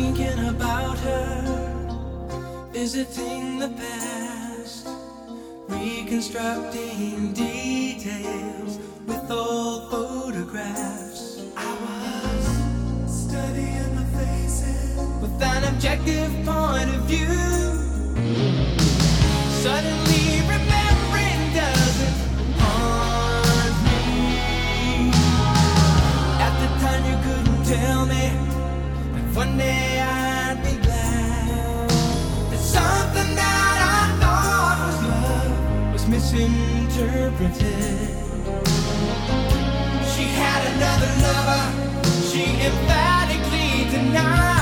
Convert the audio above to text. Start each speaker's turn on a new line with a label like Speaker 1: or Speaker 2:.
Speaker 1: thinking about her, visiting the past, reconstructing details with old photographs. I was studying the faces with an objective point of view. Suddenly remembering doesn't haunt me. At the time you couldn't tell me that one day I'd be glad that something that I thought was love was misinterpreted. She had another lover, she emphatically denied.